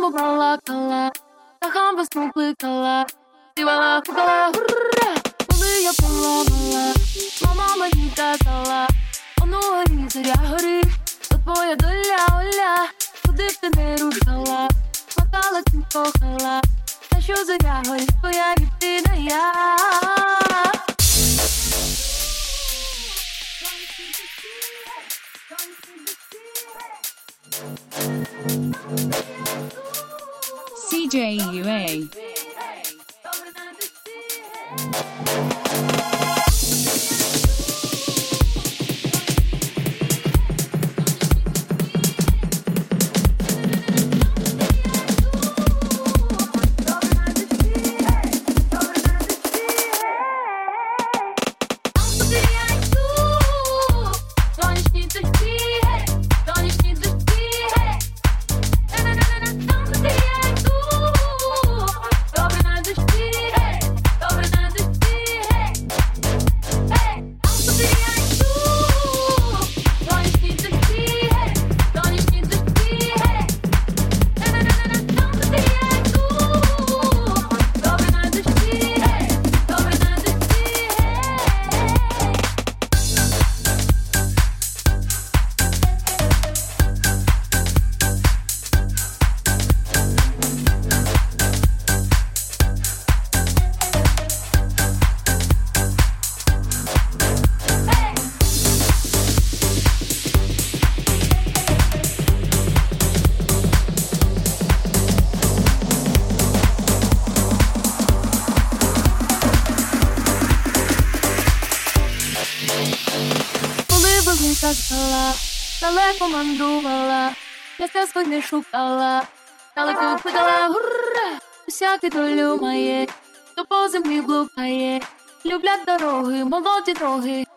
маму балакала, та хамбасну кликала, співала, хукала, гурра. Коли я була мала, мама мені казала: ону горі, зоря горить, то твоя доля, Оля, куди б ти не рушала, плакала, ти кохала, та що зоря горить, твоя дитина я. CJUA. Казала, далеко мандрувала, я свій не шукала, далеко кликала, гурра, усяке долю має, хто по землі блукає, люблять дороги, молоді дороги,